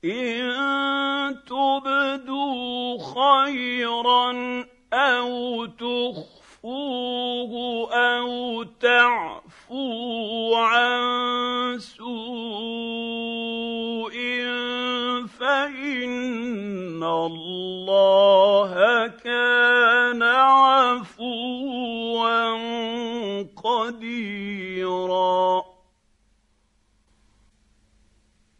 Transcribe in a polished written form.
إن تبدوا خيرا أو تخفوه أو تعفوا عن سوء فإن الله كان عفوا قديرا.